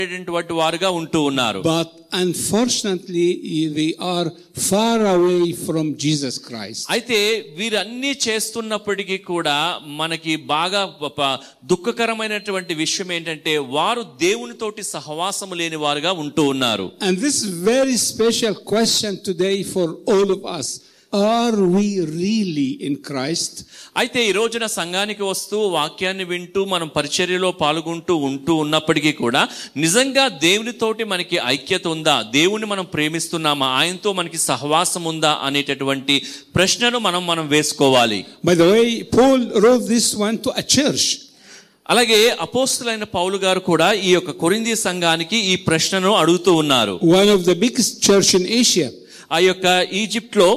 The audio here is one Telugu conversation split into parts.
వారుగా ఉంటూ ఉన్నారు. But unfortunately they are far away from Jesus Christ. అయితే వీరన్నీ చేస్తున్నప్పటికీ కూడా మనకి బాగా దుఃఖకరమైనటువంటి విషయం ఏంటంటే వారు దేవునితోటి సహవాసము లేని వారుగా ఉంటూ ఉన్నారు. And this is very special question today for all of us. Are we really in Christ? అయితే ఈ రోజున సంఘానికి వస్తూ వాక్యాన్ని వింటూ మనం పరిచర్యలో పాల్గొంటూ ఉన్నప్పటికీ కూడా నిజంగా దేవునితోటి మనకి ఐక్యత ఉందా, దేవుని మనం ప్రేమిస్తున్నామా, ఆయనతో మనకి సహవాసం ఉందా అనేటటువంటి ప్రశ్నను మనం వేసుకోవాలి. By the way, Paul wrote this one to a church. అలాగే అపోస్తలుడైన పౌలు గారు కూడా ఈ యొక్క కొరింథీ సంఘానికి ఈ ప్రశ్నను అడుగుతూ ఉన్నారు. One of the biggest church in Asia. ఆ యొక్క ఈజిప్ట్లో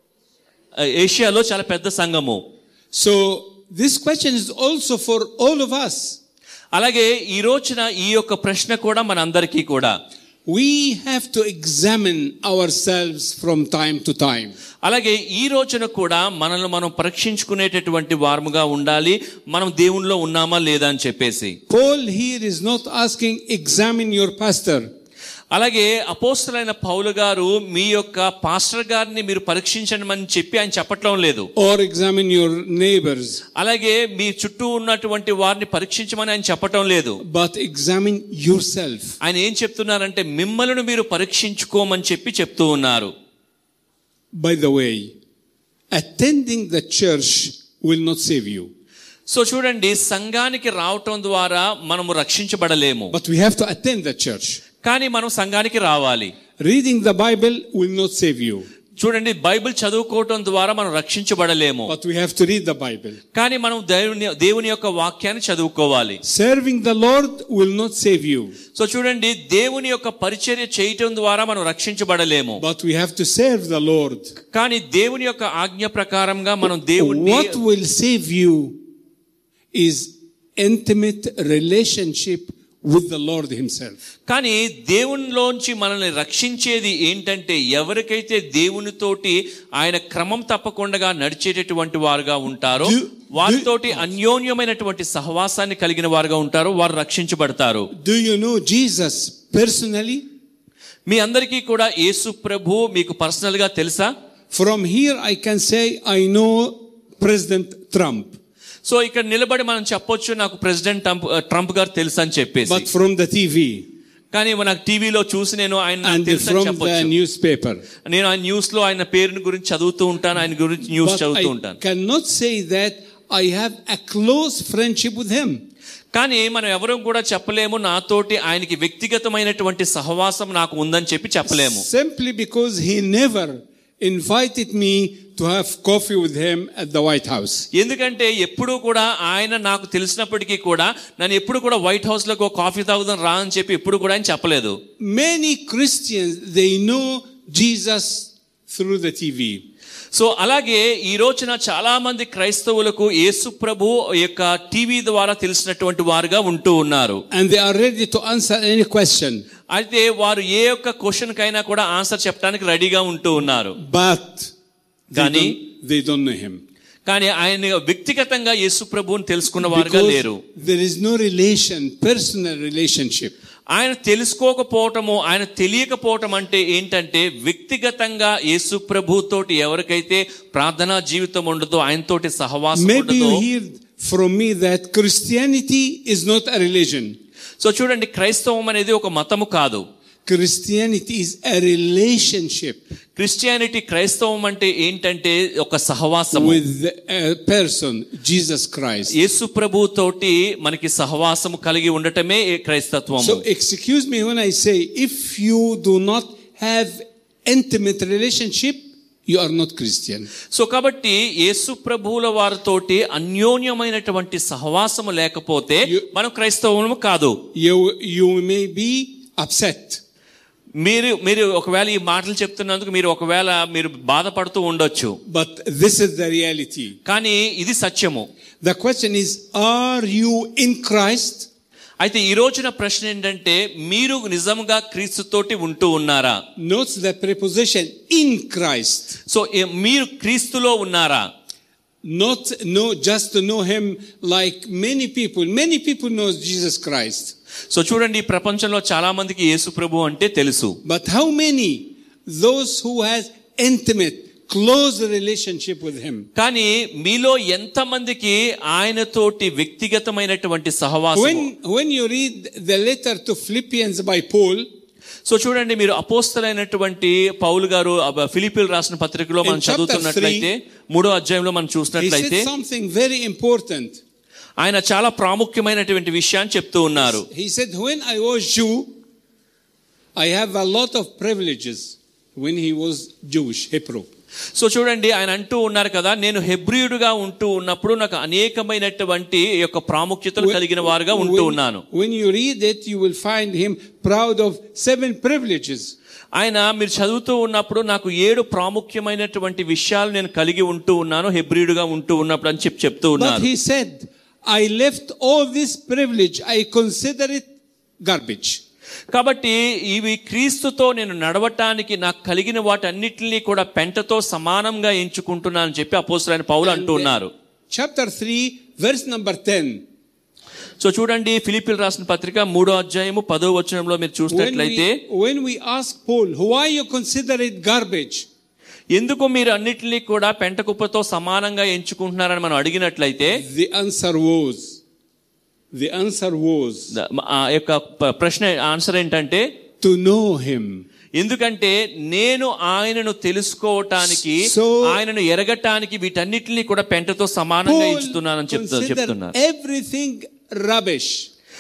ఏషియాలో చాలా పెద్ద సంఘము. So this question is also for all of us. అలాగే ఈ రోజున ఈ యొక్క ప్రశ్న కూడా మనందరికీ కూడా. We have to examine ourselves from time to time. అలాగే ఈ రోజున కూడా మనల్ని మనం పరీక్షించుకునేటటువంటి వారముగా ఉండాలి, మనం దేవునిలో ఉన్నామా లేదా అని చెప్పేసి. Paul here is not asking examine your pastor. అలాగే అపోస్తలుడైన పౌలు గారు మీ యొక్క పాస్టర్ గారిని మీరు పరీక్షించమని చెప్పి ఆయన చెప్పట్లం లేదు. Or examine your neighbors. అలాగే మీ చుట్టూ ఉన్నటువంటి వారిని పరీక్షించమని ఆయన చెప్పటం లేదు. But examine yourself. ఆయన ఏం చెప్తున్నారంటే మిమ్మల్ని మీరు పరీక్షించుకోమని చెప్పి చెప్తూ ఉన్నారు. By the way, attending the church will not save you. So చూడండి, సంఘానికి రావటం ద్వారా మనము రక్షించబడలేము. But we have to attend the church. కానీ మనం సంఘానికి రావాలి. Reading the Bible will not save you. చూడండి, బైబిల్ చదువుకోవటం ద్వారా మనం రక్షించబడలేము. But we have to read the Bible. కానీ మనం దేవుని యొక్క వాక్యాన్ని చదువుకోవాలి. Serving the Lord will not save you. So చూడండి, దేవుని యొక్క పరిచర్య చేయటం ద్వారా మనం రక్షించబడలేము. But we have to serve the Lord. కానీ దేవుని యొక్క ఆజ్ఞ ప్రకారంగా మనం దేవుని What will save you is intimate relationship with the Lord himself. కానీ దేవునిలోంచి మనల్ని రక్షించేది ఏంటంటే ఎవరికైతే దేవునితోటి ఆయన క్రమం తప్పకుండా నడిచేటటువంటి వారుగా ఉంటారో, వారితోటి అన్యోన్యమైనటువంటి సహవాసాన్ని కలిగిన వారుగా ఉంటారో వారు రక్షించబడతారు. Do you know Jesus personally? మీ అందరికీ కూడా యేసు ప్రభు మీకు పర్సనల్ గా తెలుసా? From here I can say I know President Trump. So ఇక్కడ నిలబడి మనం చెప్పొచ్చు నాకు ప్రెసిడెంట్ ట్రంప్ గారు తెలుసు అని చెప్పేసి. But from the TV. కానీ నాకు టీవీలో చూసి నేను ఆయన తెలుసు అని చెప్పొచ్చు. And from the newspaper. నేను ఆ న్యూస్ లో ఆయన పేరుని గురించి చదువుతూ ఉంటాను, ఆయన గురించి న్యూస్ చదువుతూ ఉంటాను. I cannot say that I have a close friendship with him. కానీ మనం ఎవరూ కూడా చెప్పలేము నాతోటి ఆయనకి వ్యక్తిగతమైనటువంటి సహవాసం నాకు ఉందని చెప్పి చెప్పలేము. Simply because he never invited me to have coffee with him at the White House. ఎందుకంటే ఎప్పుడు కూడా ఆయన నాకు తెలిసినప్పటికీ కూడా నన్ను ఎప్పుడు కూడా వైట్ హౌస్ లో కాఫీ తాగుదాం రా అని చెప్పి ఎప్పుడు కూడా ఆయన చెప్పలేదు. Many Christians they know Jesus through the TV. So అలాగే ఈ రోజున చాలా మంది క్రైస్తవులకు యేసు ప్రభు యొక్క టీవీ ద్వారా తెలిసినటువంటి వారుగా ఉంటూ ఉన్నారు. And they are ready to answer any question. అయితే వారు ఏ యొక్క క్వశ్చన్ కైనా కూడా ఆన్సర్ చెప్పడానికి రెడీగా ఉంటూ ఉన్నారు. But కానీ they don't know him. కానీ ఆయన వ్యక్తిగతంగా యేసు ప్రభువుని తెలుసుకున్న వారుగా లేరు. There is no relation, personal relationship. ఆయన తెలుసుకోకపోవటము, ఆయన తెలియకపోవటం అంటే ఏంటంటే వ్యక్తిగతంగా యేసు ప్రభుతోటి ఎవరికైతే ప్రార్థనా జీవితం ఉండదో, ఆయనతోటి సహవాసం ఉండదో. Maybe you hear from me that Christianity is not a religion. So చూడండి, క్రైస్తవం అనేది ఒక మతము కాదు. Christianity is a relationship. Christianity, క్రైస్తవం అంటే ఏంటంటే ఒక సహవాసం with a person, Jesus Christ. యేసు ప్రభుతోటి మనకి సహవాసం కలిగి ఉండటమే క్రైస్తత్వం. So excuse me when I say if you do not have intimate relationship, you are not Christian. So కాబట్టి యేసు ప్రభువుల వారితోటి అన్యోన్యమైనటువంటి సహవాసము లేకపోతే మనం క్రైస్తవము కాదు. You may be upset. మీరు ఒకవేళ ఈ మాటలు చెప్తున్నందుకు మీరు బాధపడుతూ ఉండొచ్చు. But this is the reality. కానీ ఇది సత్యము. The question is, are you in Christ? అయితే ఈ రోజున ప్రశ్న ఏంటంటే మీరు నిజంగా క్రీస్తుతోటి ఉంటూ ఉన్నారా? Note the preposition in Christ. So మీరు క్రీస్తులో ఉన్నారా? Not just to know him like many people know Jesus Christ. So చూడండి, ఈ ప్రపంచంలో చాలా మందికి యేసు ప్రభు అంటే తెలుసు. But how many those who has intimate, close relationship with him? కానీ మీలో ఎంతమందికి ఆయనతోటి వ్యక్తిగతమైనటువంటి సహవాసం? When you read the letter to Philippians by Paul, so చూడండి, మీరు అపోస్తలైనటువంటి పౌలు గారు ఫిలిప్పీయులకు రాసిన పత్రికలో మనం చదువుతున్నట్లయితే 3వ అధ్యాయంలో మనం he చూసినట్లయితే said something very important. ఆయన చాలా ప్రాముఖ్యమైనటువంటి విషయాన్ని చెప్తూ ఉన్నారు. He said, when I was Jew, I have a lot of privileges. When he was Jewish, Hebrew. So చూడండి, ఆయన అంటూ ఉన్నారు కదా, నేను హెబ్రీయుడుగా ఉంటూ ఉన్నప్పుడు నాకు అనేకమైనటువంటి యొక్క ప్రాముఖ్యతలు కలిగిన వారుగా ఉంటూ ఉన్నాను. When you read it, you will find him proud of 7 privileges. ఆయన మీరు చదువుతూ ఉన్నప్పుడు నాకు 7 ప్రాముఖ్యమైనటువంటి విషయాలు నేను కలిగి ఉంటూ ఉన్నాను హెబ్రీయుడుగా ఉంటూ ఉన్నప్పుడు అని చెప్తూ ఉన్నారు. But he said, I left all this privilege, I consider it garbage. కాబట్టి ఇవి క్రీస్తుతో నేను నడవటానికి నాకు కలిగిన వాటన్నిటిని కూడా పెంటతో సమానంగా ఎంచుకుంటున్నానని చెప్పి అపోస్తలుడైన పౌలు అంటూ ఉన్నారు. Chapter 3, verse number 10. సో చూడండి, ఫిలిప్పీయులకు రాసిన పత్రిక 3వ అధ్యాయము 10వ వచనంలో మీరు చూసినట్లయితే, when we ask Paul, why you consider it garbage? ఎందుకు మీరు అన్నిటినీ కూడా పెంట కుప్పతో సమానంగా ఎంచుకుంటున్నారని మనం అడిగినట్లయితే, the answer was యొక్క ప్రశ్న ఆన్సర్ ఏంటంటే, to know him. ఎందుకంటే నేను ఆయనను తెలుసుకోవటానికి, ఆయనను ఎరగటానికి వీటన్నిటిని కూడా పెంటతో సమానంగా ఎంచుతున్నానని చెప్తున్నారు. Everything rubbish.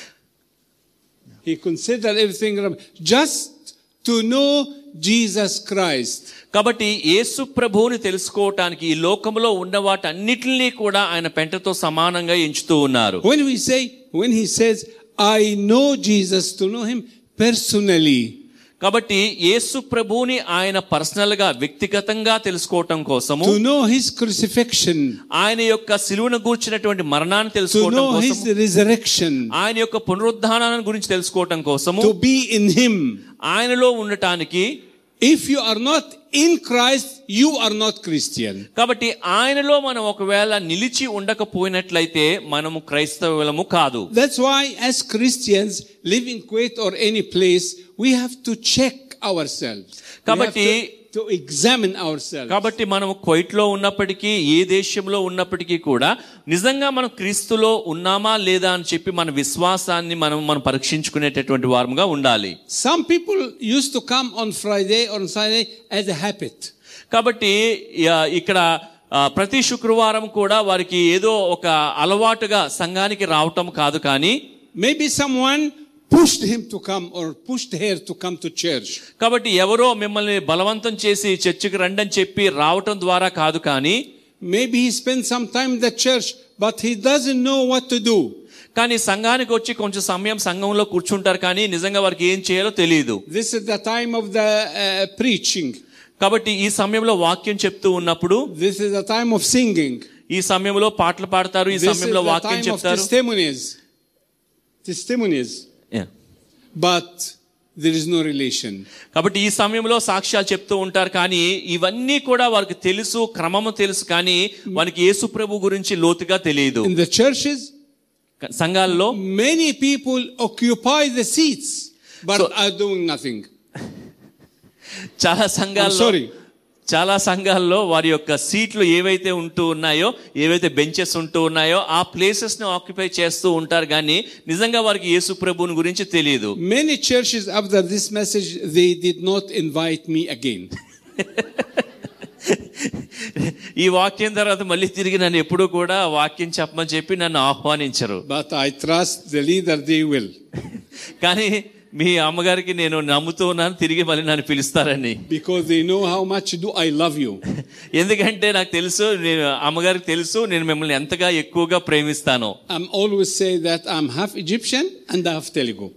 He considered everything rubbish just to know Jesus Christ. కాబట్టి యేసు ప్రభువుని తెలుసుకోవటానికి ఈ లోకంలో ఉన్న వాటన్నిటిని కూడా ఆయన పెంటతో సమానంగా ఎంచుతూ ఉన్నారు. When he says, I know Jesus, to know him personally. కాబట్టి యేసు ప్రభువుని ఆయన పర్సనల్ గా వ్యక్తిగతంగా తెలుసుకోవటం కోసము, to know his crucifixion, ఆయన యొక్క సిలువను గూర్చినటువంటి మరణాన్ని తెలుసుకోవటం కోసము, to know his resurrection, ఆయన యొక్క పునరుద్ధానాన్ని గురించి తెలుసుకోవటం కోసము, to be in him, ఆయనలో ఉండటానికి. if you are not in Christ, you are not Christian. కాబట్టి ఆయనలో మనం ఒకవేళ నిలిచి ఉండకపోయినట్లయితే మనము క్రైస్తవులము కాదు. That's why as Christians live in Kuwait or any place, we have to check ourselves. కాబట్టి to examine ourselves. కాబట్టి మనం కువైట్ లో ఉన్నప్పటికీ, ఏ దేశంలో ఉన్నప్పటికీ కూడా నిజంగా మనం క్రీస్తులో ఉన్నామా లేదా అని చెప్పి మన విశ్వాసాన్ని మనం పరీక్షించుకునేటటువంటి వారముగా ఉండాలి. Some people used to come on Friday or Sunday as a habit. కాబట్టి ఇక్కడ ప్రతి శుక్రవారం కూడా వారికి ఏదో ఒక అలవాటుగా సంఘానికి రావటం కాదు, కానీ maybe someone pushed him to come or pushed her to come to church. కాబట్టి ఎవరో మిమ్మల్ని బలవంతం చేసి చర్చికి రండి అని చెప్పి రావటం ద్వారా కాదు, కానీ maybe he spent some time in the church but he doesn't know what to do. కానీ సంఘానికి వచ్చి కొంచెం సమయం సంఘంలో కూర్చుంటారు, కానీ నిజంగా వారికి ఏం చేయాలో తెలియదు. This is the time of the preaching. కాబట్టి ఈ సమయంలో వాక్యం చెప్తూ ఉన్నప్పుడు, this is the time of singing. ఈ సమయంలో పాటలు పాడతారు, ఈ సమయంలో వాక్యం చెప్తారు. testimonies. But there is no relation. కాబట్టి ఈ సమయంలో సాక్ష్యాలు చెప్తూ ఉంటారు, కానీ ఇవన్నీ కూడా వారికి తెలుసు, క్రమము తెలుసు, కానీ వారికి యేసు ప్రభు గురించి లోతుగా తెలియదు. In the churches, సంఘాల్లో many people occupy the seats but are doing nothing. చాలా సంఘాల్లో వారి యొక్క సీట్లు ఏవైతే ఉంటూ ఉన్నాయో, ఏవైతే బెంచెస్ ఉంటూ ఉన్నాయో ఆ ప్లేసెస్ ని ఆక్యుపై చేస్తూ ఉంటారు, కానీ నిజంగా వారికి యేసు ప్రభువుని గురించి తెలియదు. Many churches after this message they did not invite me again. ఈ వాక్యం తర్వాత మళ్ళీ తిరిగి నన్ను ఎప్పుడూ కూడా వాక్యం చెప్పమని చెప్పి నన్ను ఆహ్వానించరు. But I trust the leader, they will. కానీ మీ అమ్మగారికి నేను నమ్ముతూ ఉన్నాను, తిరిగి మళ్ళీ నన్ను పిలుస్తారని. Because they know how much do I love you. ఎందుకంటే నాకు తెలుసు, నేను అమ్మగారికి తెలుసు నేను మిమ్మల్ని ఎంతగా ఎక్కువగా ప్రేమిస్తాను. I'm always say that I'm half Egyptian and half Telugu.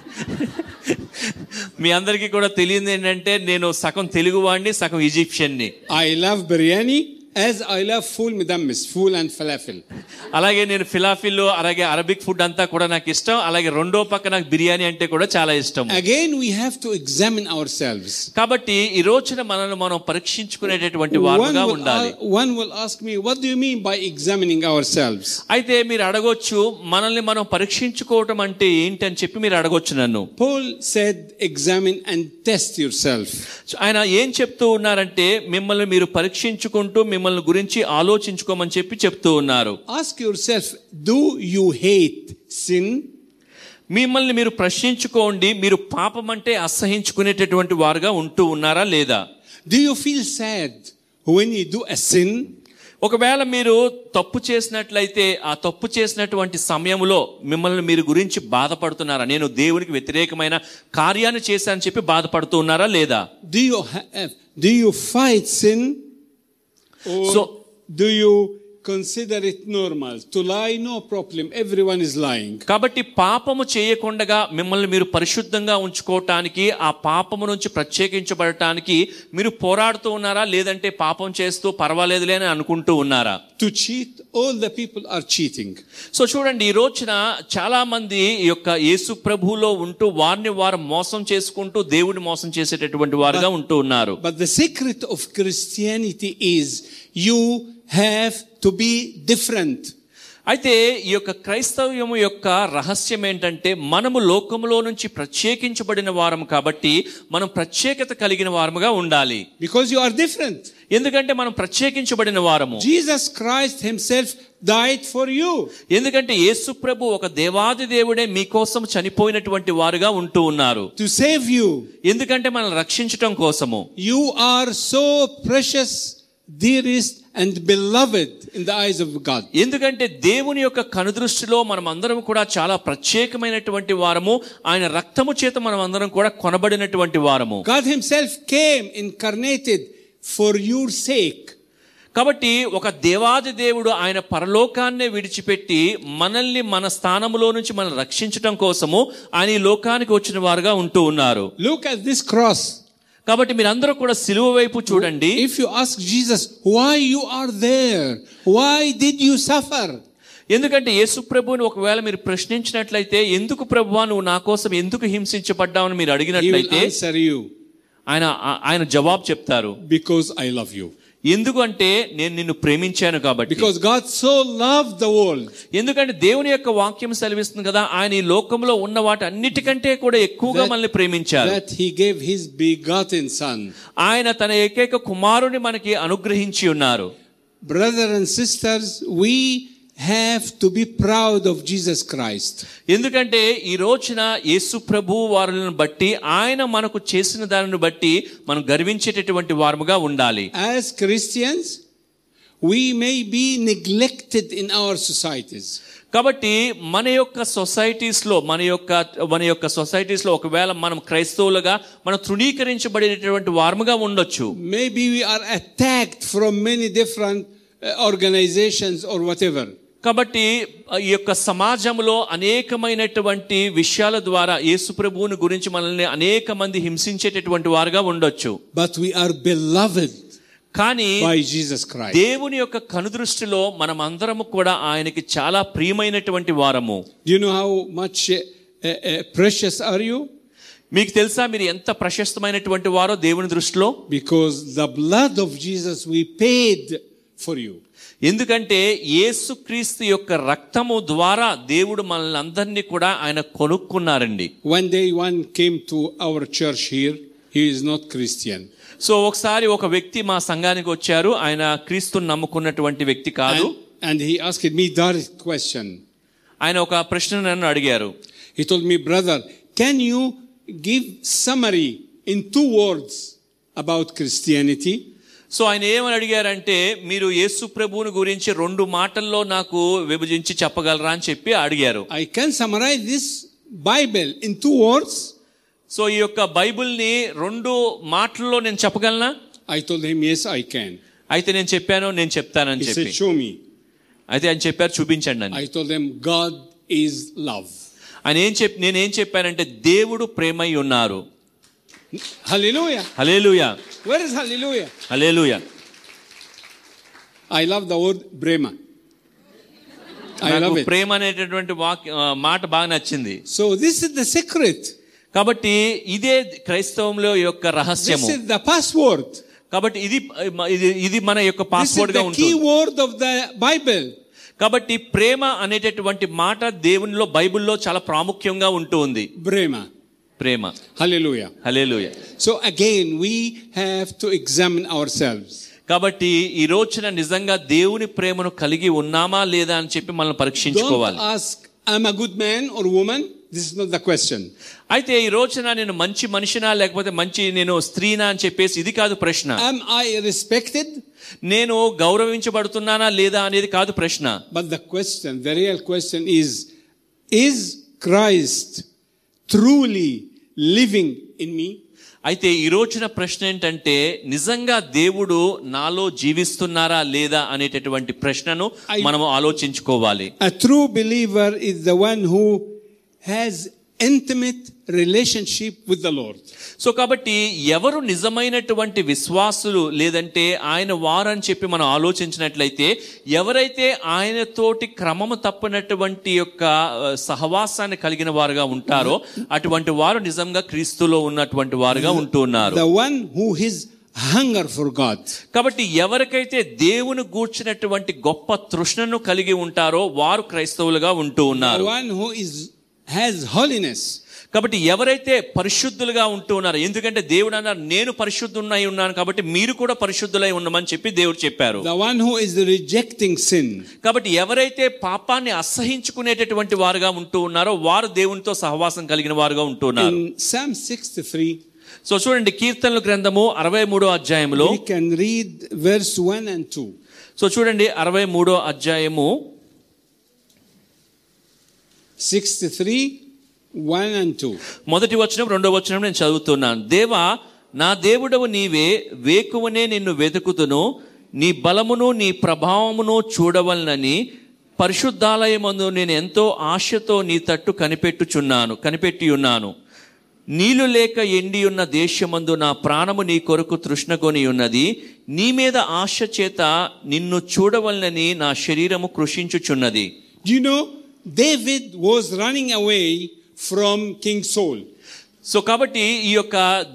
మీ అందరికీ కూడా తెలియదు ఏంటంటే నేను సగం తెలుగు వాడిని, సగం ఈజిప్షియన్ ని. I love biryani As I love fool midammis, fool and falafel. అలాగే నేను ఫిలాఫిల్ అలాగే అరబిక్ ఫుడ్ అంతా కూడా నాకు ఇష్టం. అలాగే రెండో పక్క నాకు బిర్యానీ అంటే కూడా చాలా ఇష్టం. Again, we have to examine ourselves. కాబట్టి ఈ రోజున మనల్ని మనం పరీక్షించుకునేటటువంటి వారుగా ఉండాలి. One will ask me, what do you mean by examining ourselves? అయితే మీరు అడగొచ్చు, మనల్ని మనం పరీక్షించుకోవటం అంటే ఏంటి అని చెప్పి మీరు అడగొచ్చు నన్ను. Paul said, examine and test yourself. ఆయన ఏం చెప్తూ ఉన్నారంటే మిమ్మల్ని మీరు పరీక్షించుకుంటూ మిమ్మల్ని గురించి ఆలోచించుకోమని చెప్పి చెప్తూ ఉన్నారు. Ask yourself, do you hate sin? మిమ్మల్ని మీరు ప్రశ్నించుకోండి, మీరు పాపం అంటే అసహించుకునేటటువంటి వారుగా ఉంటూ ఉన్నారా లేదా? Do you feel sad when you do a sin? ఒకవేళ మీరు తప్పు చేసినట్లయితే ఆ తప్పు చేసినటువంటి సమయంలో మిమ్మల్ని మీరు గురించి బాధపడుతున్నారా? నేను దేవునికి వ్యతిరేకమైన కార్యాన్ని చేశానని చెప్పి బాధపడుతూ ఉన్నారా లేదా? Do you fight sin? Or So, do you consider it normal to lie? No problem, everyone is lying. కాబట్టి పాపము చేయకుండా మిమ్మల్ని మీరు పరిశుద్ధంగా ఉంచుకోవటానికి, ఆ పాపము నుంచి ప్రత్యేకించబడటానికి మీరు పోరాడుతూ ఉన్నారా? లేదంటే పాపం చేస్తూ పర్వాలేదులే అని అనుకుంటూ ఉన్నారా? To cheat, all the people are cheating. So చూడండి, ఈ రోజున చాలా మంది ఈ యొక్క యేసు ప్రభువులో ఉంటూ వారిని వారు మోసం చేసుకుంటూ దేవుడిని మోసం చేసేటటువంటి వారుగా ఉంటూ ఉన్నారు. But the secret of Christianity is you have to be different. అయితే ఈ యొక్క క్రైస్తవ్యము యొక్క రహస్యం ఏంటంటే మనము లోకములో నుంచి ప్రత్యేకించబడిన వారము కాబట్టి మనం ప్రత్యేకత కలిగిన వారముగా ఉండాలి. Because you are different. ఎందుకంటే మనం ప్రత్యేకించబడిన వారము. Jesus Christ himself died for you. ఎందుకంటే యేసు ప్రభు ఒక దేవాది దేవుడే మీకోసం చనిపోయినటువంటి వారుగా ఉంటూ ఉన్నారు. To save you. ఎందుకంటే మనల్ని రక్షించటం కోసము. You are so precious, dearest and beloved in the eyes of God. ఎందుకంటే దేవుని యొక్క కనుదృష్టిలో మనం అందరం కూడా చాలా ప్రత్యేకమైనటువంటి వారము. ఆయన రక్తము చేత మనం అందరం కూడా కొనబడినటువంటి వారము. God himself came incarnated for your sake. కాబట్టి ఒక దేవాది దేవుడు ఆయన పరలోకాన్నే విడిచిపెట్టి మనల్ని మన స్థానములో నుంచి మనం రక్షించటం కోసము ఆయన ఈ లోకానికి వచ్చిన వారుగా ఉంటూ ఉన్నారు. Look at this cross. కాబట్టి మీరందరూ కూడా సిలువ వైపు చూడండి. If you ask Jesus, why you are there? Why did you suffer? ఎందుకంటే యేసు ప్రభువుని ఒకవేళ మీరు ప్రశ్నించినట్లయితే, ఎందుకు ప్రభువా నువ్వు నా కోసం ఎందుకు హింసించబడ్డావని మీరు అడిగినట్లయితే, He will answer you. ఆయన జవాబు చెప్తారు, Because I love you. ఎందుకు అంటే నేను నిన్ను ప్రేమించాను కాబట్టి. Because God so loved the world. ఎందుకంటే దేవుని యొక్క వాక్యం సెలవిస్తుంది కదా, ఆయన ఈ లోకంలో ఉన్న వాటి అన్నిటికంటే కూడా ఎక్కువగా మనల్ని ప్రేమించారు. That he gave his begotten son. ఆయన తన ఏకైక కుమారుని మనకి అనుగ్రహించి ఉన్నారు. Brothers and sisters, we have to be proud of Jesus Christ. ఎందుకంటే ఈ రోజున యేసు ప్రభు వారిని బట్టి, ఆయన మనకు చేసిన దానిని బట్టి మనం గర్వించేటటువంటి వారముగా ఉండాలి. As Christians, we may be neglected in our societies. కాబట్టి మన యొక్క సొసైటీస్లో ఒకవేళ మనం క్రైస్తవులుగా మనం తృణీకరించబడినటువంటి వారముగా ఉండొచ్చు. Maybe we are attacked from many different organizations or whatever. కాబట్టి ఈ యొక్క సమాజంలో అనేకమైనటువంటి విషయాల ద్వారా యేసు ప్రభువుని గురించి మనల్ని అనేక మంది హింసించేటటువంటి వారుగా ఉండొచ్చు. But we are beloved కానీ by Jesus Christ. దేవుని యొక్క కనుదృష్టిలో మనం అందరము కూడా ఆయనకి చాలా ప్రియమైనటువంటి వారము. Do you know how much precious are you? మీకు తెలుసా మీరు ఎంత ప్రశస్తమైనటువంటి వారో దేవుని దృష్టిలో? Because the blood of Jesus we paid for you. ఎందుకంటే యేసుక్రీస్తు యొక్క రక్తము ద్వారా దేవుడు మనల్ని అందరినీ కూడా ఆయన కొనుక్కున్నారండి. One day one came to our church here. He is not Christian. So ఒకసారి ఒక వ్యక్తి మా సంఘానికి వచ్చారు. ఆయన క్రీస్తుని నమ్ముకున్నటువంటి వ్యక్తి కాదు. And he asked me direct question. ఆయన ఒక ప్రశ్న నన్ను అడిగారు. He told me, brother, can you give summary in 2 words about Christianity? So ఆయన ఏమని అడిగారంటే, మీరు యేసు ప్రభువుని గురించి 2 మాటల్లో నాకు విభజించి చెప్పగలరా అని చెప్పి అడిగారు. I can summarize this Bible in 2 words. So ఈ యొక్క బైబిల్ని 2 మాటల్లో నేను చెప్పగలనా? I told him, yes, I can. అయితే నేను చెప్తానని He చెప్పి. said, show me. అయితే ఆయన చెప్పారు, చూపించండి అని. I told him, God is love. నేనేం చెప్పానంటే, దేవుడు ప్రేమై ఉన్నారు. Hallelujah. Hallelujah. Where is hallelujah? Hallelujah. I love the word brema. I love నాకు it. ప్రేమ అనేటటువంటి మాట బాగా నచ్చింది. So this is the secret. కాబట్టి ఇదే క్రైస్తవంలో యొక్క This రహస్యము. is the password. కాబట్టి ఇది మన యొక్క This is పాస్వర్డ్ గా the ఉంటుంది. key word of the Bible. కాబట్టి ప్రేమ అనేటటువంటి మాట దేవునిలో బైబిల్లో చాలా ప్రాముఖ్యంగా ఉంటుంది. Brema. Prema. Hallelujah. Hallelujah. So again, we have to examine ourselves. కాబట్టి ఈ రోజున నిజంగా దేవుని ప్రేమను కలిగి ఉన్నామా లేదా అని చెప్పి మనం Don't పరీక్షించుకోవాలి. ask, I'm a good man or woman. This is not the question. అయితే ఈ రోజున నేను మంచి మనిషినా లేకపోతే నేను స్త్రీనా అని చెప్పేసి ఇది కాదు ప్రశ్న. Am I respected? నేను గౌరవించబడుతున్నానా లేదా అనేది కాదు ప్రశ్న. But the real question is Christ truly living in me? అయితే ఈ రోజున ప్రశ్న ఏంటంటే నిజంగా దేవుడు నాలో జీవిస్తున్నారా లేదా అనేటటువంటి ప్రశ్నను మనము ఆలోచించుకోవాలి. A true believer is the one who has intimate relationship with the Lord. So కాబట్టి ఎవరు నిజమైనటువంటి విశ్వాసులు లేదంటే ఆయన వారు అని చెప్పి మనం ఆలోచించినట్లయితే ఎవరైతే ఆయనతోటి క్రమము తప్పనటువంటి యొక్క సహవాసాన్ని కలిగిన వారుగా ఉంటారో అటువంటి వారు నిజంగా క్రీస్తులో ఉన్నటువంటి వారుగా ఉంటున్నారు. The one who is hunger for God. కాబట్టి ఎవరికైతే దేవుని గూర్చినటువంటి గొప్ప తృష్ణను కలిగి ఉంటారో వారు క్రైస్తవులుగా ఉంటూ ఉన్నారు. The one who has holiness. కాబట్టి ఎవరైతే పరిశుద్ధులుగా ఉంటూ ఉన్నారో, ఎందుకంటే దేవుడు అన్నారు నేను పరిశుద్ధున్నై ఉన్నాను కాబట్టి మీరు కూడా పరిశుద్ధులై ఉండమని చెప్పి దేవుడు చెప్పారు. The one who is rejecting sin. కాబట్టి ఎవరైతే పాపాన్ని అసహించుకునేటటువంటి వారుగా ఉంటూ ఉన్నారో వారు దేవునితో సహవాసం కలిగిన వారుగా ఉంటున్నారు. In Psalm 63, సో చూడండి కీర్తనల గ్రంథము 63వ అధ్యాయములో we can read verse 1 and 2. So చూడండి 63వ అధ్యాయము 63 1 and 2. మొదటి వచనం రెండో వచనం నేను చదువుతున్నాను. దేవా నా దేవుడవు నీవే, వేకువనే నిన్ను వెతుకుతును, నీ బలమును నీ ప్రభావమును చూడవలనని పరిశుద్ధాలయమందు నేను ఎంతో ఆశతో నీ తట్టు కనిపెట్టి ఉన్నాను. నీళ్లు లేక ఎండి ఉన్న దేశమందు నా ప్రాణము నీ కొరకు తృష్ణకొని ఉన్నది. నీ మీద ఆశ చేత నిన్ను చూడవలనని నా శరీరము కృషించుచున్నది. Do you know David was running away from King Saul? So కాబట్టి ఈ యొక్క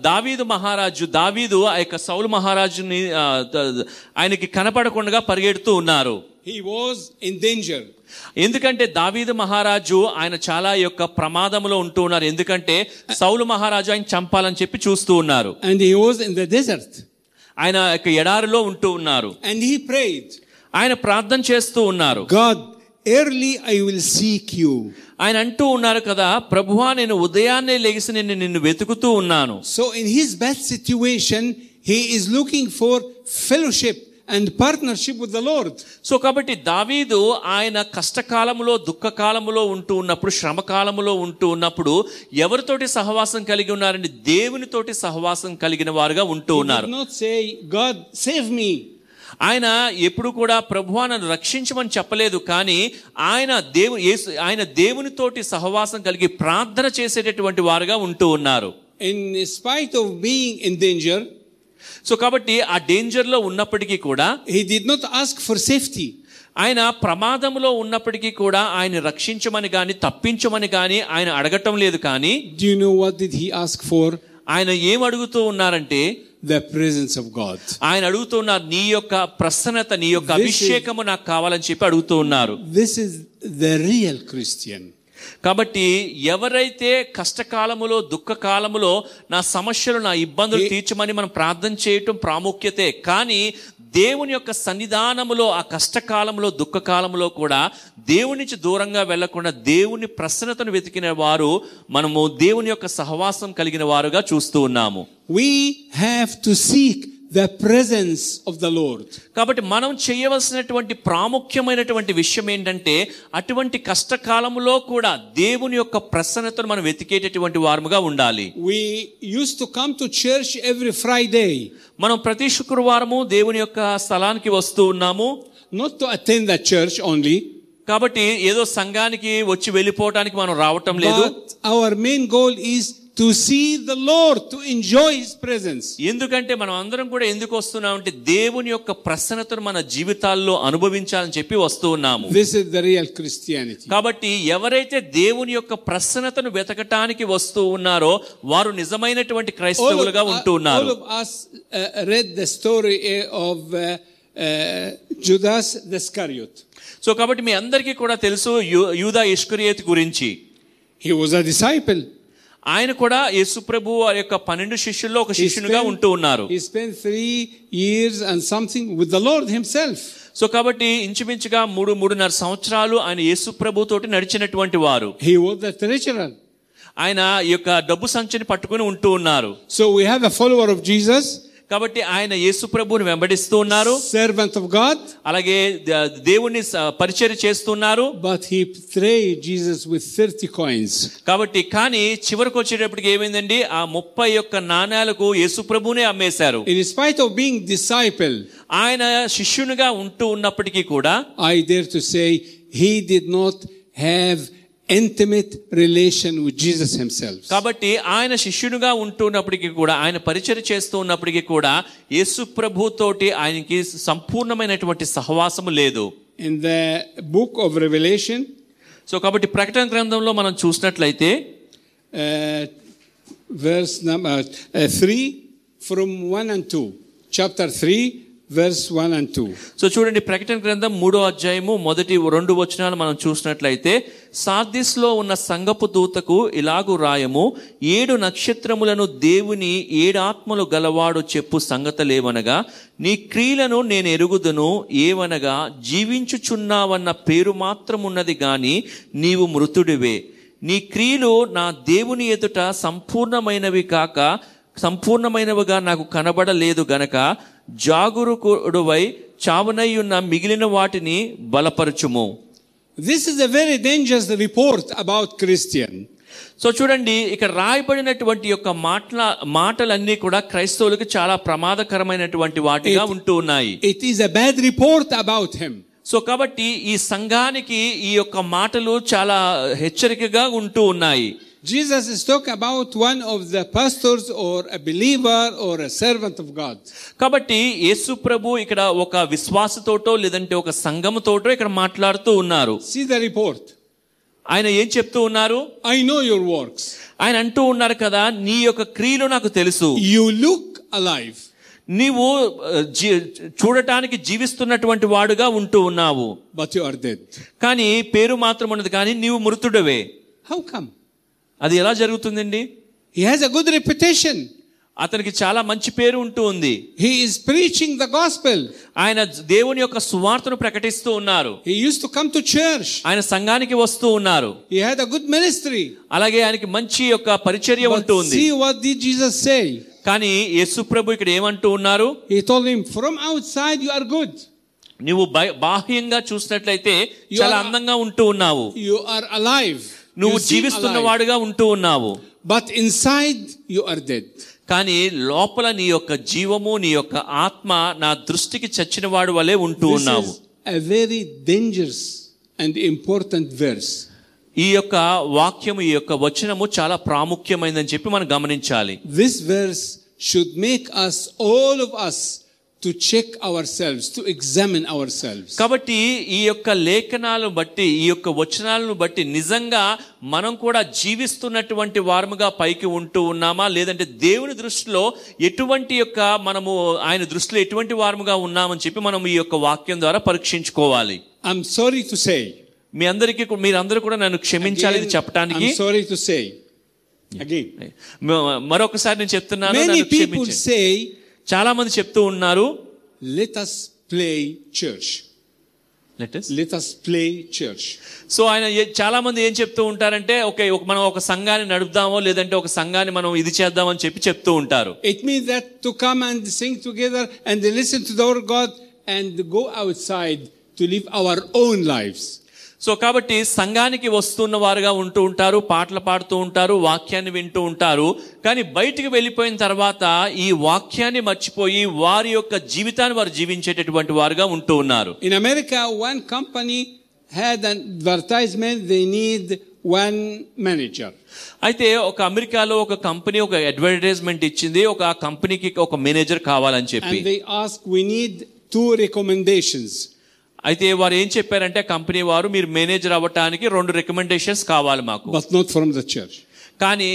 దావీదు ఆ యొక్క సౌలు మహారాజుని ఆయనకి కనపడకుండా పరిగెడుతూ ఉన్నారు. He was in danger. ఎందుకంటే దావీదు మహారాజు ఆయన చాలా యొక్క ప్రమాదంలో ఉంటూ ఉన్నారు. ఎందుకంటే సౌలు మహారాజు ఆయన చంపాలని చెప్పి చూస్తూ ఉన్నారు. And he was in the desert. ఆయన యొక్క ఎడారిలో ఉంటూ ఉన్నారు. And he prayed, ఆయన ప్రార్థన చేస్తూ ఉన్నారు. God, early I will seek you. ఆయన అంటూ ఉన్నారు కదా, ప్రభువా నేను ఉదయాన్నే లెగిసి నిన్ను వెతుకుతూ ఉన్నాను. So in his bad situation, he is looking for fellowship and partnership with the Lord. So కాబట్టి దావీదు ఆయన కష్టకాలములో దుఃఖకాలములో ఉంటూ ఉన్నప్పుడు శ్రమకాలములో ఉంటూ ఉన్నప్పుడు ఎవరితోటి సహవాసం కలిగి ఉన్నారండి? దేవునితోటి సహవాసం కలిగిన వారుగా ఉంటూ ఉన్నారు. He did not say, God save me. ఆయన ఎప్పుడు కూడా ప్రభువా నన్ను రక్షించమని చెప్పలేదు. కానీ ఆయన దేవునితోటి సహవాసం కలిగి ప్రార్థన చేసేటటువంటి వారుగా ఉంటూ ఉన్నారు. In spite of being in danger, so కాబట్టి ఆ డేంజర్ లో ఉన్నప్పటికీ కూడా he did not ask for safety. ఆయన ప్రమాదంలో ఉన్నప్పటికీ కూడా ఆయన రక్షించమని గాని తప్పించమని గాని ఆయన అడగటం లేదు. కానీ Do you know what did he ask for? ఆయన ఏం అడుగుతూ ఉన్నారంటే The presence of God. ఆయన అడుగుతూ ఉన్నారు, నీ యొక్క ప్రసన్నత, నీ యొక్క అభిషేకము నాకు కావాలని చెప్పి అడుగుతూ ఉన్నారు. This is the real Christian. కాబట్టి ఎవరైతే కష్టకాలములో దుఃఖకాలములో నా సమస్యలు నా ఇబ్బందులు తీర్చమని మనం ప్రార్థన చేయటం ప్రాముఖ్యతే. కానీ దేవుని యొక్క సన్నిధానములో ఆ కష్టకాలంలో దుఃఖకాలంలో కూడా దేవుని నుంచి దూరంగా వెళ్లకుండా దేవుని ప్రసన్నతను వెతికిన వారు మనము దేవుని యొక్క సహవాసం కలిగిన వారుగా చూస్తూ ఉన్నాము. We have to seek the presence of the Lord. కాబట్టి మనం చేయవలసినటువంటి ప్రాముఖ్యమైనటువంటి విషయం ఏంటంటే అటువంటి కష్టకాలంలో కూడా దేవుని యొక్క ప్రసన్నతను మనం వెతికేటటువంటి వారముగా ఉండాలి. We used to come to church every Friday. మనం ప్రతి శుక్రవారము దేవుని యొక్క స్థలానికి వస్తూ ఉన్నాము. Not to attend the church only. కాబట్టి ఏదో సంఘానికి వచ్చి వెళ్ళిపోవడానికి మనం రావటం లేదు. But our main goal is to see the Lord, to enjoy His presence. ఎందుకంటే మనం అందరం కూడా ఎందుకు వస్తున్నామంటే దేవుని యొక్క ప్రసన్నతను మన జీవితాల్లో అనుభవించాలని చెప్పి వస్తూ ఉన్నాము. This is the real Christianity. కాబట్టి ఎవరైతే దేవుని యొక్క ప్రసన్నతను వెతకటానికి వస్తూ ఉన్నారో వారు నిజమైనటువంటి క్రైస్తవులుగా ఉంటూ ఉన్నారు. All of us read the story of Judas Iscariot. So కాబట్టి మీ అందరికీ కూడా తెలుసు యూదా ఇస్కరియోతు గురించి. He was a disciple. ఆయన కూడా యేసు ప్రభు యొక్క 12 శిష్యుల్లో ఒక శిష్యునిగా ఉంటూ ఉన్నారు. He spent 3 years and something with the Lord himself. So కాబట్టి ఇంచుమించుగా 3.5 సంవత్సరాలు ఆయన యేసు ప్రభు తోటి నడిచినటువంటి వారు. He was the treasurer. ఆయన ఈ యొక్క డబ్బు సంచిని పట్టుకుని ఉంటూ ఉన్నారు. So we have a follower of Jesus. కాబట్టి ఆయన యేసు ప్రభువుని వెంబడిస్తూ ఉన్నారు. Servant of God. అలాగే దేవుని పరిచర్య చేస్తున్నారు. But he betrayed Jesus with 30 coins. కాబట్టి కానీ చివరికి వచ్చేటప్పటికి ఏమైందండి, ఆ 30 నాణేలకు యేసు ప్రభువునే అమ్మేశారు. In spite of being disciple, ఆయన శిష్యునిగా ఉంటూ ఉన్నప్పటికీ కూడా I dare to say he did not have intimate relation with Jesus himself. కాబట్టి ఆయన శిష్యునిగా ఉంటున్నప్పటికీ కూడా ఆయన పరిచర్య చేస్తూ ఉన్నప్పటికీ కూడా యేసు ప్రభుతోటి ఆయనకి సంపూర్ణమైనటువంటి సహవాసము లేదు. In the book of Revelation, so కాబట్టి ప్రకటన గ్రంథంలో మనం చూసినట్లయితే verse number 3 from 1 and 2. Chapter 3 verse 1 and 2. So చూడండి, ప్రకటన గ్రంథం 3వ అధ్యాయము మొదటి 2 వచనాలు మనం చూసినట్లయితే, సార్దిస్లో ఉన్న సంఘపు దూతకు ఇలాగు రాయము, 7 నక్షత్రములను దేవుని 7 ఆత్మలు గలవాడు చెప్పు సంగతులేవనగా, నీ క్రియలను నేను ఎరుగుదును, ఏవనగా జీవించుచున్నావన్న పేరు మాత్రమున్నది గాని నీవు మృతుడివే. నీ క్రియలు నా దేవుని ఎదుట సంపూర్ణమైనవిగా నాకు కనబడలేదు గనక జాగరూకుడువై చావనయ్యున్న మిగిలిన వాటిని బలపరచుము. This is a very dangerous report about Christian. So చూడండి, ఇక్కడ రాయబడినటువంటి యొక్క మాటలన్నీ కూడా క్రైస్తవులకు చాలా ప్రమాదకరమైనటువంటి వాటిగా ఉంటూ ఉన్నాయి. It is a bad report about him. So కాబట్టి ఈ సంఘానికి ఈ యొక్క మాటలు చాలా హెచ్చరికగా ఉంటూ ఉన్నాయి. Jesus is talking about one of the pastors or a believer or a servant of God. కాబట్టి యేసు ప్రభు ఇక్కడ ఒక విశ్వాసతోటో లేదంటే ఒక సంఘముతోటో ఇక్కడ మాట్లాడుతూ ఉన్నారు. See the report. ఆయన ఏం చెప్తూ ఉన్నారు? I know your works. ఆయన అంటూ ఉన్నారు కదా, నీ యొక్క క్రియలు నాకు తెలుసు. You look alive. నీవు చూడటానికి జీవిస్తున్నటువంటి వాడుగా ఉంటూ ఉన్నావు. But you are dead. కానీ పేరు మాత్రం ఉన్నది, కానీ నీవు మృతుడవే. How come? అది ఎలా జరుగుతుందండి? He has a good reputation. అతనికి చాలా మంచి పేరు ఉంటూ ఉంది. He is preaching the gospel. ఆయన దేవుని యొక్క సువార్తను ప్రకటిస్తూ ఉన్నారు. He used to come to church. ఆయన సంఘానికి వస్తూ ఉన్నారు. He had a good ministry. అలాగే ఆయనకి మంచి యొక్క పరిచర్య ఉంటూ ఉంది. See what did Jesus say? కానీ యేసు ప్రభు ఇక్కడ ఏమంటూ ఉన్నారు? He told him, from outside you are good. నువ్వు బాహ్యంగా చూసినట్లయితే చాలా అందంగా ఉంటూ ఉన్నావు. You are alive. నువ్వు జీవిస్తున్న వాడుగా ఉంటూ ఉన్నావు. But inside you are dead. కానీ లోపల నీ యొక్క జీవము, నీ యొక్క ఆత్మ నా దృష్టికి చచ్చిన వాడు వలె ఉంటూ ఉన్నావు. A very dangerous and important verse. ఈ యొక్క వాక్యము, ఈ యొక్క వచనము చాలా ప్రాముఖ్యమైనదని చెప్పి మనం గమనించాలి. This verse should make us, all of us, to check ourselves, to examine ourselves. కాబట్టి ఈ యొక్క లేఖనాలను బట్టి, ఈ యొక్క వచనాలను బట్టి నిజంగా మనం కూడా జీవిస్తున్నటువంటి వారముగా పైకి ఉంటూ ఉన్నామా, లేదంటే దేవుని దృష్టిలో ఎటువంటి యొక్క మనము ఆయన దృష్టిలో ఎటువంటి వారముగా ఉన్నామని చెప్పి మనం ఈ యొక్క వాక్యం ద్వారా పరీక్షించుకోవాలి. I'm sorry to say. మీరందరూ కూడా నన్ను క్షమించాలి ఇది చెప్పడానికి. I'm sorry to say. Again. మరొకసారి నేను చెప్తున్నాను, Many people say, చాలా మంది చెప్తూ ఉన్నారు, let us play church. Let us play church. So ఆయన చాలా మంది ఏం చెప్తూ ఉంటారంటే, ఓకే మనం ఒక సంఘాన్ని నడుపుదామో లేదంటే ఒక సంఘాన్ని మనం ఇది చేద్దామని చెప్తూ ఉంటారు. It means that to come and sing together and listen to the word of God and go outside to live our own lives. So కాబట్టి సంఘానికి వస్తున్న వారుగా ఉంటూ ఉంటారు, పాటలు పాడుతూ ఉంటారు, వాక్యాన్ని వింటూ ఉంటారు. కానీ బయటికి వెళ్ళిపోయిన తర్వాత ఈ వాక్యాన్ని మర్చిపోయి వారి యొక్క జీవితాన్ని వారు జీవించేటటువంటి వారుగా ఉంటూ ఉన్నారు. In America, one company had an advertisement. They need one manager. అయితే ఒక అమెరికాలో ఒక కంపెనీ ఒక అడ్వర్టైజ్మెంట్ ఇచ్చింది, ఒక కంపెనీకి ఒక మేనేజర్ కావాలని చెప్పి. And they asked, we need 2 recommendations. అయితే వారు ఏం చెప్పారంటే కంపెనీ వారు, మీరు మేనేజర్ అవ్వటానికి 2 రికమెండేషన్స్ కావాలి మాకు, But not from the church. కానీ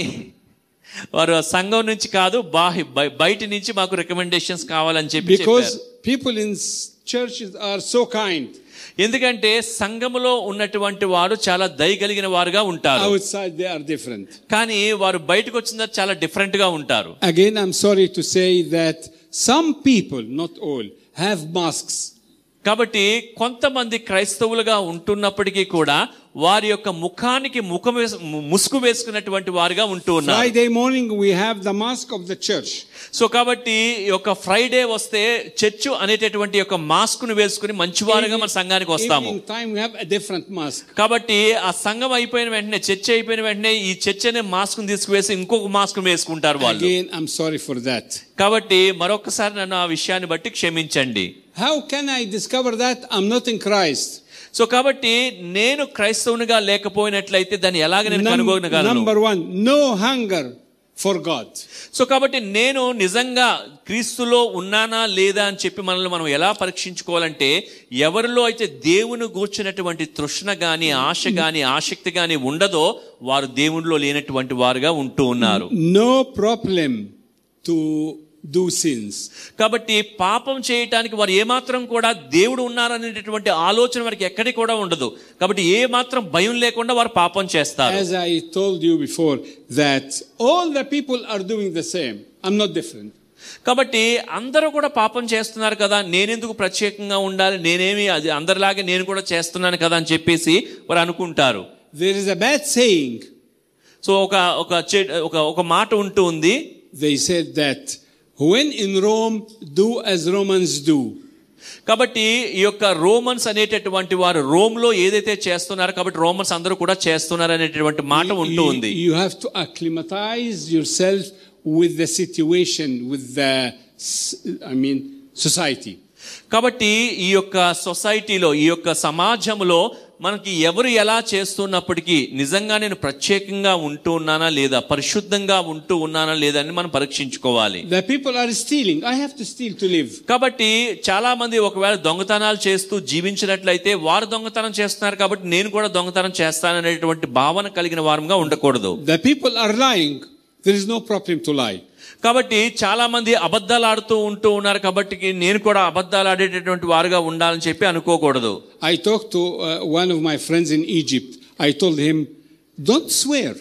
వారు సంఘం నుంచి కాదు, బయట నుంచి మాకు రికమెండేషన్స్ కావాలని చెప్పి Because చెప్పారు. people in churches are so kind. ఎందుకంటే సంఘములో ఉన్నటువంటి వారు చాలా దయగలిగిన వారుగా ఉంటారు, Outside they are different. కానీ వారు బయటకు వచ్చిన చాలా డిఫరెంట్ గా ఉంటారు. Again, I'm sorry to say that some people, not all, have masks. కాబట్టి కొంతమంది క్రైస్తవులుగా ఉంటున్నప్పటికీ కూడా వారి యొక్క ముఖానికి ముసుగు వేసుకున్నటువంటి వారుగా ఉంటూ ఉన్నారు. Friday morning we have the mask of the church. So కాబట్టి ఒక ఫ్రైడే వస్తే చర్చ్ అనేటటువంటి ఒక మాస్క్ ను వేసుకుని మంచివారుగా మన సంఘానికి వస్తాము. Evening time we have a different mask. కాబట్టి ఆ సంఘం అయిపోయిన వెంటనే, చర్చ్ అయిపోయిన వెంటనే ఈ చర్చ్ అనే మాస్క్ ను తీసుకువేసి ఇంకొక మాస్క్ వేసుకుంటారు వాళ్ళు. Again, I'm sorry for that. కాబట్టి మరొకసారి నన్ను ఆ విషయాన్ని బట్టి క్షమించండి. How can I discover that I'm not in Christ? So కాబట్టి నేను క్రైస్తవునిగా లేకపోయినట్లయితే దాన్ని ఎలాగ నేను కనుగొనగలను? Number 1, no hunger for God. So కాబట్టి నేను నిజంగా క్రీస్తులో ఉన్నానా లేదా అని చెప్పి మనల్ని మనం ఎలా పరీక్షించుకోవాలంటే, ఎవరిలో అయితే దేవుని గూర్చినటువంటి తృష్ణ గాని, ఆశ గాని, ఆసక్తి గాని ఉండదో వారు దేవునిలో లేనటువంటి వారుగా ఉంటూ ఉన్నారు. No problem to do sins. కాబట్టి పాపం చేయటానికి వారు ఏమాత్రం కూడా దేవుడు ఉన్నారనేటటువంటి ఆలోచన వారికి ఎక్కడికి కూడా ఉండదు. కాబట్టి ఏ మాత్రం భయం లేకుండా వారు పాపం చేస్తారు. As I told you before, that all the people are doing the same. I'm not different. కాబట్టి అందరూ కూడా పాపం చేస్తున్నారు కదా, నేనెందుకు ప్రత్యేకంగా ఉండాలి, నేనేమి అది అందరిలాగే నేను కూడా చేస్తున్నాను కదా అని చెప్పేసి వారు అనుకుంటారు. There is a bad saying. So ఒక మాట ఉంటూ ఉంది. They said that when in Rome, do as Romans do. కాబట్టి ఈ యొక్క రోమన్స్ అనేటటువంటి వారు రోమ్లో ఏదైతే చేస్తున్నారో కాబట్టి రోమన్స్ అందరూ కూడా చేస్తున్నారు అనేటటువంటి మాట ఉంటూ ఉంది. You have to acclimatize yourself with the situation, with the society. కాబట్టి ఈ యొక్క సొసైటీలో, ఈ యొక్క సమాజంలో మనకి ఎవరు ఎలా చేస్తున్నప్పటికీ నిజంగా నేను ప్రత్యేకంగా ఉంటూ ఉన్నానా లేదా, పరిశుద్ధంగా ఉంటూ ఉన్నానా లేదా అని మనం పరీక్షించుకోవాలి. The people are stealing. I have to steal to live. కాబట్టి చాలా మంది ఒకవేళ దొంగతనాలు చేస్తూ జీవించినట్లయితే వారు దొంగతనం చేస్తున్నారు కాబట్టి నేను కూడా దొంగతనం చేస్తాననేటువంటి భావన కలిగిన వారంగా ఉండకూడదు. The people are lying. There is no problem to lie. కాబట్టి చాలా మంది అబద్ధాలు ఆడుతూ ఉంటూ ఉన్నారు కాబట్టి నేను కూడా అబద్ధాలు ఆడేటటువంటి వారుగా ఉండాలని చెప్పి అనుకోకూడదు. I talked to one of my friends in Egypt. I told him, don't swear.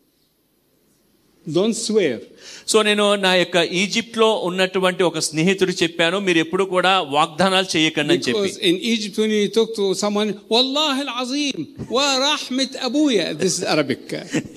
Don't swear. So నేను నా యొక్క ఈజిప్ట్ లో ఉన్నటువంటి ఒక స్నేహితుడికి చెప్పాను, మీరు ఎప్పుడు కూడా వాగ్దానాలు చేయకండి అని చెప్పి. Because in Egypt when you talk to someone, wallahi al-azim wa rahmat abuya, this is Arabic.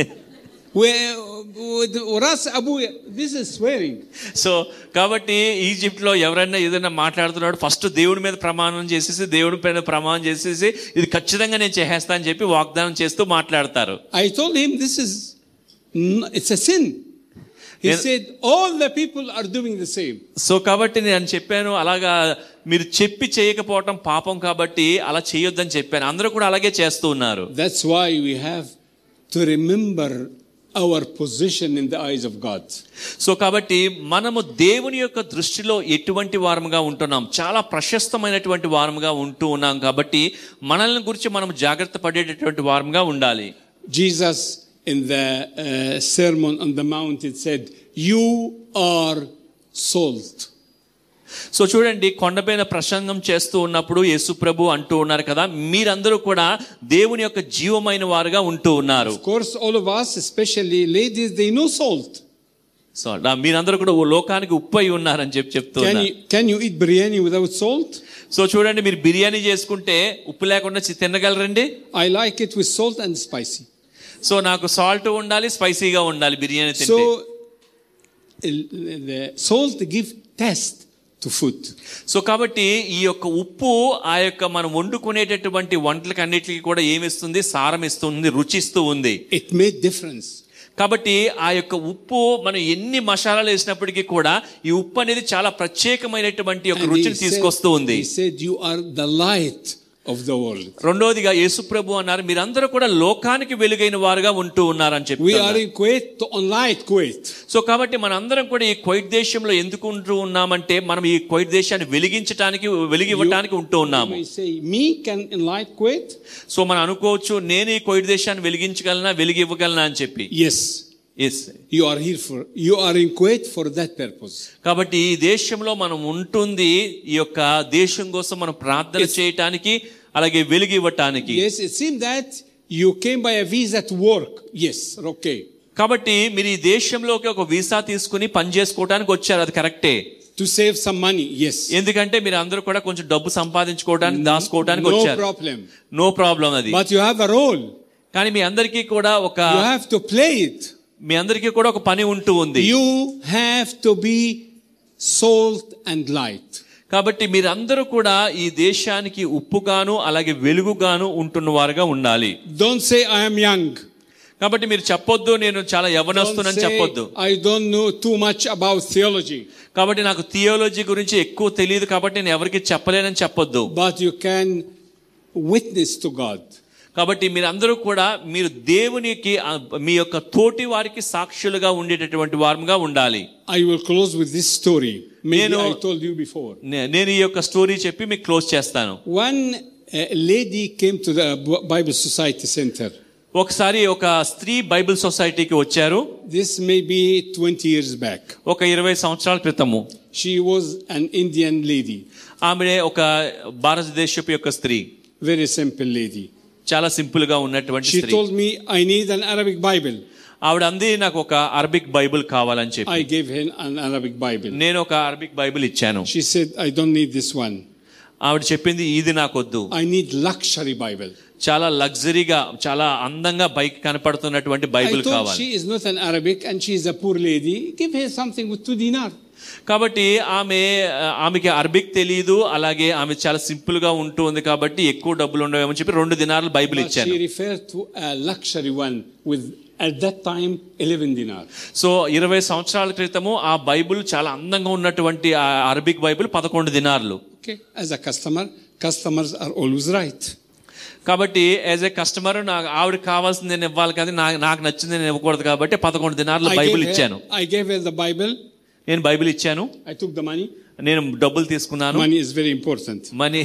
ras abuya, this is swearing. So కాబట్టి ఈజిప్ట్ లో ఎవరైనా ఏదైనా మాట్లాడుతున్నాడు ఫస్ట్ దేవుడి మీద ప్రమాణం చేసేసి, దేవుడి పైన ప్రమాణం చేసేసి ఇది ఖచ్చితంగా నేను చేసేస్తా అని చెప్పి వాగ్దానం చేస్తూ మాట్లాడతారు. I told him it's a sin. He said all the people are doing the same. So కాబట్టి నేను చెప్పాను, అలాగా మీరు చెప్పి చేయకపోవటం పాపం కాబట్టి అలా చేయొద్దని చెప్పాను. అందరూ కూడా అలాగే చేస్తూ ఉన్నారు. That's why we have to remember our position in the eyes of God. So కాబట్టి మనము దేవుని యొక్క దృష్టిలో ఎటువంటి వారముగా ఉంటున్నాం, చాలా ప్రశస్తమైనటువంటి వారముగా ఉంటూ ఉన్నాం. కాబట్టి మనల్ని గురించి మనం జాగ్రత్త పడేటటువంటి వారముగా ఉండాలి. Jesus in the Sermon on the Mount it said, you are salt. So చూడండి, కొండపైన ప్రసంగం చేస్తూ ఉన్నప్పుడు యేసు ప్రభు అంటూ ఉన్నారు కదా, మీరందరూ కూడా దేవుని యొక్క జీవమైన వారుగా ఉంటూ ఉన్నారు. Of course all of us, especially ladies, they know salt. So మీరందరూ కూడా లోకానికి ఉప్పు అయి ఉన్నారని చెప్తూ ఉన్నారు. Can you eat biryani without salt? So చూడండి, మీరు బిర్యానీ చేసుకుంటే ఉప్పు లేకుండా తినగలరండి? I like it with salt and spicy. So నాకు సాల్ట్ ఉండాలి, స్పైసీగా ఉండాలి బిర్యానీ తింటే. So the salt give taste to food. So కాబట్టి ఈ యొక్క ఉప్పు ఆ యొక్క మనం వండుకునేటటువంటి వంటలకి అన్నిటికీ కూడా ఏమిస్తుంది? సారం ఇస్తుంది, రుచిస్తూ ఉంది. It made difference. కాబట్టి ఆ యొక్క ఉప్పు మనం ఎన్ని మసాలాలు వేసినప్పటికీ కూడా ఈ ఉప్పు అనేది చాలా ప్రత్యేకమైనటువంటి ఒక రుచిని తీసుకొస్తూ ఉంది. He said you are the light of the world. రెండోదిగా యేసు ప్రభు అన్నారు మీరందరూ కూడా లోకానికి వెలుగైన వారుగా ఉంటూ ఉన్నారని చెప్పి. We are in Kuwait to enlighten Kuwait. So కాబట్టి మనందరం కూడా ఈ కువైట్ దేశంలో ఎందుకు ఉంటూ ఉన్నామంటే మనం ఈ కువైట్ దేశాన్ని వెలిగివ్వటానికి ఉంటూ ఉన్నాము. You may say, me can enlighten Kuwait? So మనం అనుకోవచ్చు నేను ఈ కువైట్ దేశాన్ని వెలిగివ్వగలనా అని చెప్పి. Yes. You are in Kuwait for that purpose. కాబట్టి ఈ దేశంలో మనం ఉంటుంది ఈ యొక్క దేశం కోసం మనం ప్రార్థన చేయటానికి అలాగే వెలిగివ్వటానికి. Yes, it seems that you came by a visa to work. Yes, okay. కాబట్టి మీరు ఈ దేశంలోకి ఒక వీసా తీసుకుని పని చేసుకోవడానికి వచ్చారు, అది కరెక్టే. To save some money, yes. ఎందుకంటే మీరు అందరూ కూడా కొంచెం డబ్బు సంపాదించుకోవడానికి దాచుకోవడానికి వచ్చారు. No problem అది. But you have a role. కానీ మీ అందరికీ కూడా you have to play it. మీ అందరికీ కూడా ఒక పని ఉంటూ ఉంది. You have to be salt and light. కాబట్టి మీరందరూ కూడా ఈ దేశానికి ఉప్పుగాను అలాగే వెలుగుగాను ఉంటున్న వారుగా ఉండాలి. Don't say I am young. కాబట్టి మీరు చెప్పొద్దు నేను చాలా యవ్వనస్తునని చెప్పొద్దు. I don't know too much about theology. కాబట్టి నాకు థియాలజీ గురించి ఎక్కువ తెలియదు కాబట్టి నేను ఎవరికి చెప్పలేనని చెప్పొద్దు. But you can witness to God. కాబట్టి మీరందరూ కూడా మీరు దేవునికి మీ యొక్క తోటి వారికి సాక్షులుగా ఉండేటటువంటి వారుగా ఉండాలి. I will close with this story. Maybe I told you before. నేను ఈ యొక్క స్టోరీ చెప్పి మీకు క్లోజ్ చేస్తాను. One lady came to the Bible Society Center. ఒకసారి ఒక స్త్రీ బైబిల్ సొసైటీకి వచ్చారు. This may be 20 years back. ఒక 20 సంవత్సరాల క్రితము. She was an Indian lady. ఆమె ఒక భారతదేశపు యొక్క స్త్రీ. Very simple lady. చాలా సింపుల్ గా ఉన్నటువంటి స్త్రీ. She told me I need an Arabic Bible. ఆవిడ అంది నాకు ఒక అరబిక్ బైబిల్ కావాలని చెప్పి. I gave her an Arabic Bible. నేను ఒక అరబిక్ బైబిల్ ఇచ్చాను. She said I don't need this one. ఆవిడ చెప్పింది ఇది నాకొద్దు. I need luxury Bible. చాలా లగ్జరీగా చాలా అందంగా బైక్ కనపడుతున్నటువంటి బైబిల్ కావాలి. She is not an Arabic and she is a poor lady. Give her something with 2 dinar. కాబట్టి ఆమెకి అరబిక్ తెలియదు, అలాగే ఆమె చాలా సింపుల్ గా ఉంటుంది కాబట్టి ఎక్కువ డబ్బులు ఉండవేమని చెప్పి 2 దినార్లు బైబిల్ ఇచ్చాను. She referred to a luxury one with at that time 11 dinar. సో 20 సంవత్సరాల క్రితము ఆ బైబిల్ చాలా అందంగా ఉన్నటువంటి ఆ అరబిక్ బైబిల్ 11 దినార్లు. Okay, as a customers are always right. కాబట్టి యాజ్ ఏ కస్టమర్ ఆవిడకి కావాల్సింది నేను ఇవ్వాలి కానీ నాకు నచ్చింది నేను ఇవ్వకూడదు కాబట్టి 11 దినార్లు బైబిల్ ఇచ్చాను. I gave her the Bible. నేను బైబిల్ ఇచ్చాను. I took the money. నేను డబ్బులు తీసుకున్నాను. Money is very important. Money.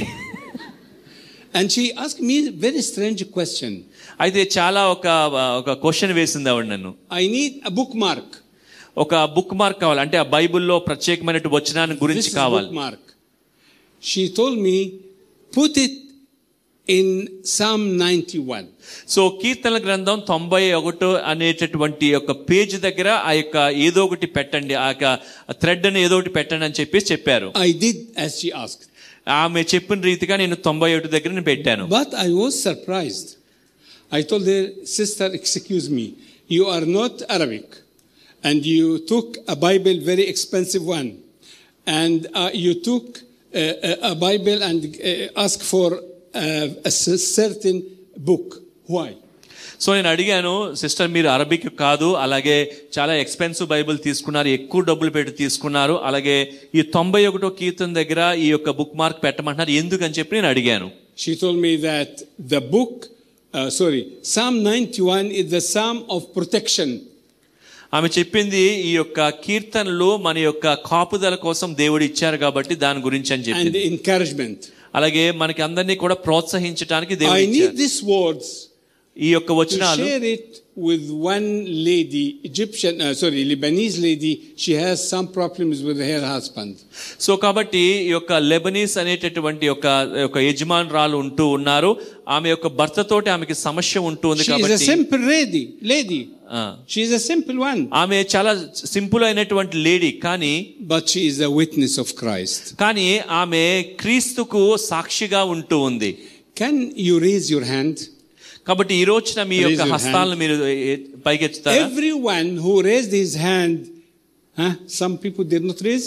And she asked me a very strange question. అయితే చాలా ఒక క్వశ్చన్ వేసింది ఆవిడ నన్ను. I need a bookmark. ఒక బుక్ మార్క్ కావాలి, అంటే ఆ బైబిల్లో ప్రత్యేకమైన వచనాన్ని గురించి కావాలి. Bookmark. She told me put it in Psalm 91. So కీర్తనల గ్రంథం 91 అనేటటువంటి ఒక పేజ్ దగ్గర ఆ యొక్క ఏదో ఒకటి పెట్టండి, ఆ యొక్క థ్రెడ్ అని ఏదో ఒకటి పెట్టండి అని చెప్పారు. I did as she asked. ఆమె చెప్పిన రీతిగా నేను 91 దగ్గర నేను పెట్టాను. But I was surprised. I told her, sister, excuse me, you are not Arabic and you took a Bible, very expensive one, and you took a Bible and asked for a certain book. Why? So నేను అడిగాను, సిస్టర్ మీరు అరబిక్ కాదు, అలాగే చాలా ఎక్స్పెన్సివ్ బైబిల్ తీసుకున్నారు, ఎక్కువ డబ్బులు పెట్టి తీసుకున్నారు, అలాగే ఈ 91 కీర్తన దగ్గర ఈ యొక్క బుక్ మార్క్ పెట్టమంటున్నారు, ఎందుకు అని చెప్పి నేను అడిగాను. She told me that the book Psalm 91 is the psalm of protection. ఆమె చెప్పింది ఈ యొక్క కీర్తనలు మన యొక్క కాపుదల కోసం దేవుడు ఇచ్చారు కాబట్టి దాని గురించి అని చెప్పింది. And encouragement. అలాగే మనకి అందరినీ కూడా ప్రోత్సహించడానికి దేవుడు ఇచ్చారు. I need these words. ఈ యొక్క వచనాలు. To share it with one lady, Lebanese lady. She has some problems with her husband. So కాబట్టి ఈ యొక్క లెబనీస్ అనేటటువంటి ఒక యజమానురాలు ఉంటూ ఉన్నారు. ఆమె యొక్క భర్తతోటి ఆమెకి సమస్య ఉంటుంది కాబట్టి. She is a simple lady. She is a simple one. ఆమె చాలా సింపుల్ అయినటువంటి లేడీ, కానీ but she is a witness of Christ. కానీ ఆమె క్రీస్తుకు సాక్షిగా ఉంటూ ఉంది. Can you raise your hand? కాబట్టి ఈ రోజున మీ యొక్క హస్తాలను మీరు పైకెత్తుతారా? Everyone who raised his hand, some people did not raise.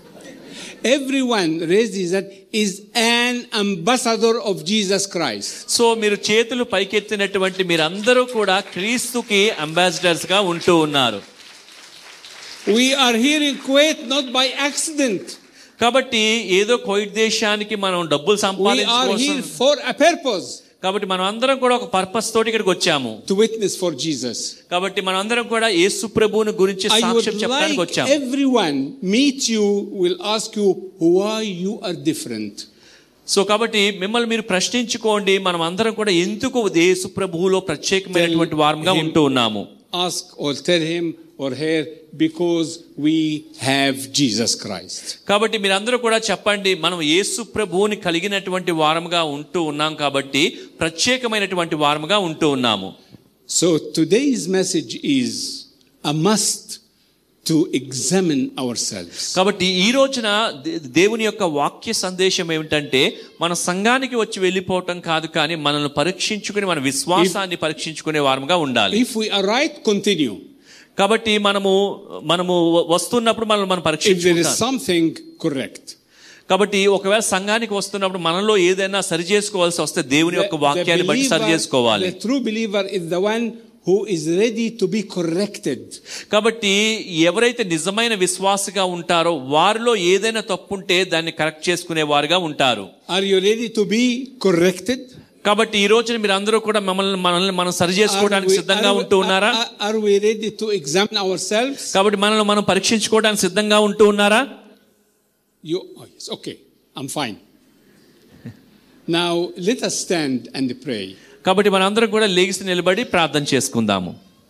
Everyone raised his hand is an ambassador of Jesus Christ. So మీరు చేతులు పైకెత్తినటువంటి మీరందరూ కూడా క్రీస్తుకి అంబాసిడర్స్ గా ఉంటూ ఉన్నారు. We are here in Kuwait not by accident. కాబట్టి ఏదో కోయిట్ దేశానికి మనం డబ్బులు We are సంపాదించుకోసం here for a purpose, కాబట్టి మనం అందరం కూడా ఒక పర్పస్ తోటి ఇక్కడికి వచ్చాము. to witness for Jesus. కాబట్టి మనం అందరం కూడా యేసు ప్రభువుని గురించి I would సాక్ష్యం చెప్పడానికి like వచ్చాము. everyone meet you will ask you why you are different. So కాబట్టి మిమ్మల్ని మీరు ప్రశ్నించుకోండి, మనం అందరం కూడా ఎందుకు యేసు ప్రభువులో ప్రత్యేకమైనటువంటి వారంగా ఉంటూ ఉన్నాము. Ask or tell him or her, because we have Jesus Christ. కాబట్టి మీరందరూ కూడా చెప్పండి, మనం యేసు ప్రభువుని కలిగినటువంటి వారముగా ఉంటూ ఉన్నాం కాబట్టి ప్రత్యేకమైనటువంటి వారముగా ఉంటూ ఉన్నాము. So today's message is a must to examine ourselves. కాబట్టి ఈ రోజున దేవుని యొక్క వాక్య సందేశం ఏమిటంటే, మన సంఘానికి వచ్చి వెళ్ళిపోవటం కాదు, కానీ మనల్ని పరీక్షించుకుని మన విశ్వాసాన్ని పరీక్షించుకునే వారముగా ఉండాలి. If we are right, continue. కాబట్టి మనము వస్తున్నప్పుడు మనం If there is పరీక్షించుకుంటాం. something correct. కాబట్టి ఒకవేళ సంఘానికి వస్తున్నప్పుడు మనలో ఏదైనా సరి చేసుకోవాల్సి వస్తే దేవుని యొక్క వాక్యాన్ని బట్టి సరి చేసుకోవాలి. The true believer is the one who is ready to be corrected. కాబట్టి ఎవరైతే నిజమైన విశ్వాసిగా ఉంటారో వారిలో ఏదైనా తప్పుంటే దాన్ని కరెక్ట్ చేసుకునే వారుగా ఉంటారు. Are you ready to be corrected? కాబట్టి ఈ రోజున మీరు అందరూ కూడా మనల్ని మనం సరి చేసుకోవడానికి సిద్ధంగా ఉంటూ ఉన్నారా? Are we ready to examine ourselves? కాబట్టి మనల్ని మనం పరీక్షించుకోవడానికి సిద్ధంగా ఉంటూ ఉన్నారా? Oh yes, okay, I'm fine. Now let us stand and pray. కాబట్టి మనందరం కూడా లేచి నిలబడి ప్రార్థన చేసుకుందాము.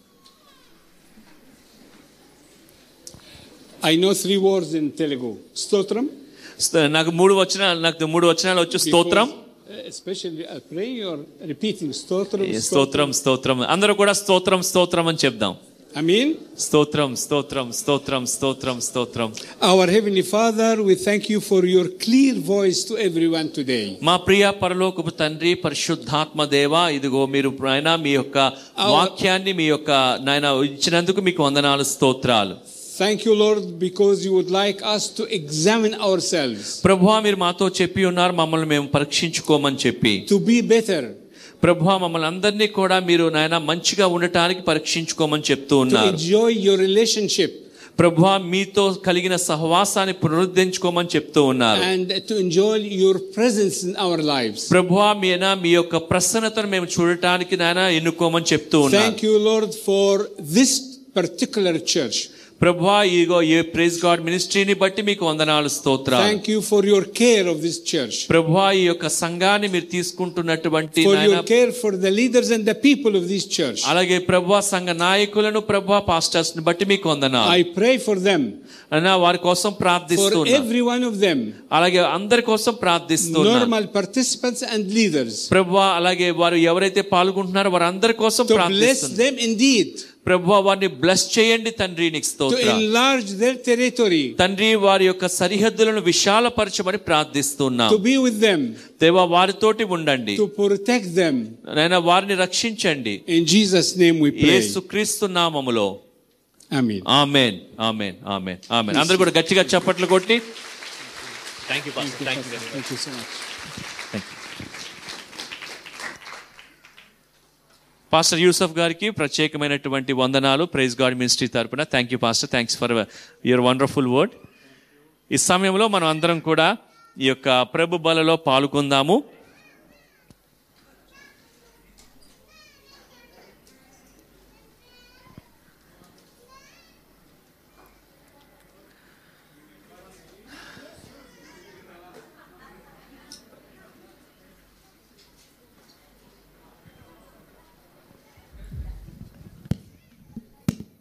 I know 3 words in Telugu. Stotram. నాకు మూడు వచనాలు వచ్చు. స్తోత్రం, Especially praying or repeating stotram. స్తోత్రం, స్తోత్రం. అందరూ కూడా స్తోత్రం, స్తోత్రం అని చెప్దాం. I mean, స్తోత్రం, స్తోత్రం, స్తోత్రం, స్తోత్రం, స్తోత్రం. our Heavenly Father, we thank you for your clear voice to everyone today. మా ప్రియ పరలోకపు తండ్రి, పరిశుద్ధాత్మ దేవ, ఇదిగో మీరు నాయన మీ యొక్క వాక్యాన్ని మీ యొక్క నాయన ఇచ్చినందుకు మీకు వందనాలు, స్తోత్రాలు. Thank you, Lord, because you would like us to examine ourselves. ప్రభువా, మీరు మాతో చెప్పి ఉన్నారు మమ్మల్ని మేము పరీక్షించుకోమని చెప్పి. To be better. ప్రభువా, మమ్మల్ని అందరినీ కూడా మీరు నాయన మంచిగా ఉండటానికి పరీక్షించుకోమని చెప్తూ To ఉన్నారు. enjoy your relationship. ప్రభువా, మీతో కలిగిన సహవాసాన్ని పునరుద్ధరించుకోమని చెప్తూ ఉన్నారు. And to enjoy your presence in our lives. ప్రభువా, మీ యొక్క ప్రసన్నతను మేము చూడటానికి నాయన ఎన్నుకోమని చెప్తూ ఉన్నారు. Thank you, Lord, for this particular church. ప్రభువా, ఇగో ఈ ప్రైజ్ గాడ్ మినిస్ట్రీని బట్టి మీకు వందనాలు, స్తోత్రాలు. Thank you for your care of this church. ప్రభువా, ఈ యొక్క సంఘాన్ని మీరు తీసుకుంటున్నటువంటి For your care for the leaders and the people of this church. అలాగే ప్రభువా సంఘ నాయకులను, ప్రభువా పాస్టర్స్ ని బట్టి మీకు వందనాలు. I pray for them. అన్నా వారి కోసం For ప్రార్థిస్తున్నా. every one of them. అలాగే అందరి కోసం ప్రార్థిస్తున్నా. Normal participants and leaders. ప్రభువా, అలాగే వారు ఎవరైతే పాల్గొంటున్నారో వారు అందరి కోసం To bless ప్రార్థిస్తున్నా. them indeed. ప్రభువా, వారిని బ్లెస్ చేయండి తండ్రి, నీకు To స్తోత్రం. enlarge their territory. తండ్రి, వారి యొక్క సరిహద్దులను విశాలపరచమని ప్రార్థిస్తున్నాం. To be with them. దేవా, వారితోటి ఉండండి. To protect them. నాయనా వారిని రక్షించండి. In Jesus' name we pray. యేసుక్రీస్తు నామములో. Amen. ఆమేన్, ఆమేన్, ఆమేన్, ఆమేన్. అందరూ కూడా గట్టిగా చప్పట్లు కొట్టి thank you pastor. Thank you so much. Pastor Yusuf గారికి ప్రత్యేకమైనటువంటి వందనాలు ప్రైజ్ గాడ్ మినిస్ట్రీ తరపున. Thank you pastor, thanks for your wonderful word. ఈ సమయంలో మనం అందరం కూడా ఈ యొక్క ప్రభు బలలో పాల్గొందాము.